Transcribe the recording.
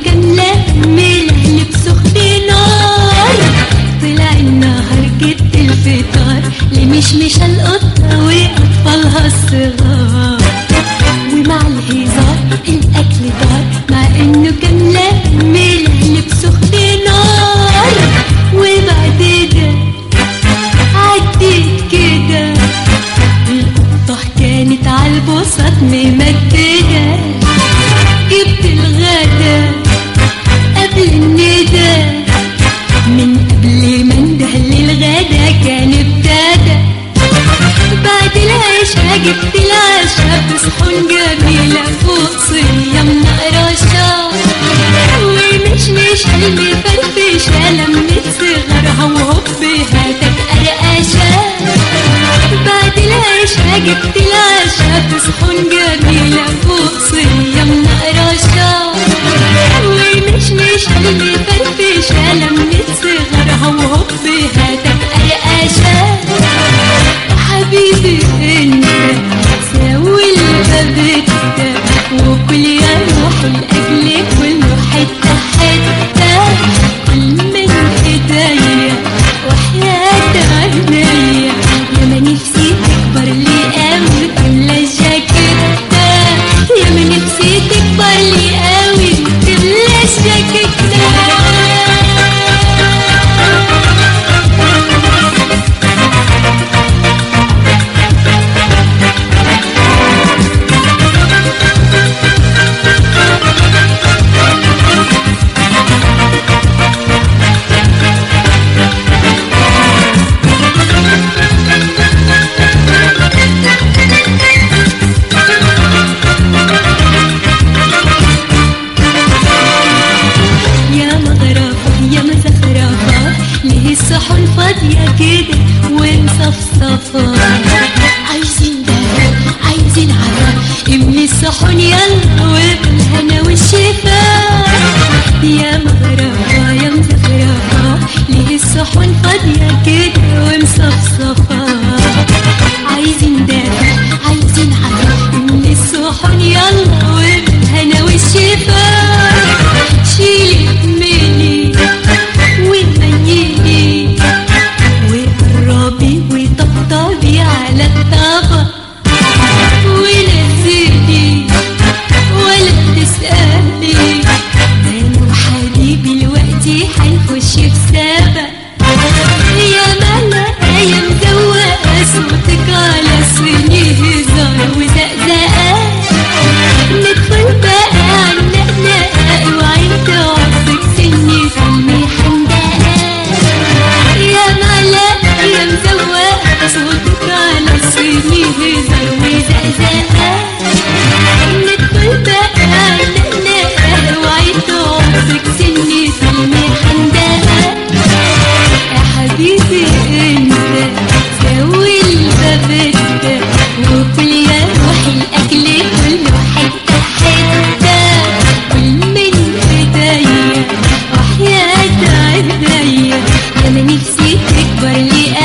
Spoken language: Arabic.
كاملة ملهلب سخن نار. طلع النهار جبت الفطار لمشمش القطة وأطفالها الصغار. ومع الهزار الأكل دار مع إنه كاملة ملهلب سخن نار. وبعد ده عديت كده القطة كانت عالبسط ممددة. جبت الغدا قبل الندى من قبل ما انده للغدا كان ابتدى. بعد العشاء جبت العشاء بصحون جميلة فوق صينية منقرشة. ومشمش قلبي فرفشة لمت صغرها وهوب هاتك قرقشة. بعد العشاء جبت العشاء بصحون جميلة فوق صينية منقرشة. ومشمش قلبي فرفشة لمت صغرها وهوب هاتك قرقشة. حبيبي انت ساوي الباب ده وكل يا روحي لاجلك كله حته حته. كل من ايديا وحياة عينيا يا ما نفسي تكبر لي قوي تملى الجاكيتة. يا ما نفسي تكبر لي قوي تملى الجاكيتة. الصحن فاضية كده ومصفصفة. عايزين دهب عايزين عرق املي الصحن يلا وبالهنا والشفا. يا مغرفة يا مزخرفة ليه الصحن فاضية كده ومصفصفة. عايزين دهب عايزين عرق املي الصحن يلا وبالهنا والشفا. شيلي مني وميلي وقربي وطبطبي على الطبق ونزلي ولا تسألي. انا وحبيبي دلوقتي حنخش في سبق. يا ملا يا مزوقة صوتك على صيني هزار وزقزقة. ندخل بقى عالنقنقة وعين تعصك سني فيلمي حندقة. يا ملا يا مزوقة صوتك على صيني هزار وزقزقة. ندخل بقى عالنقنقة وعين تعصك سني فيلمي حندقة. يا حبيبي انت سوي الباب ده وكل يا روحي الاكل كله حته حته. كل من ايديا وحياة عينيا يا ما نفسي تكبر لي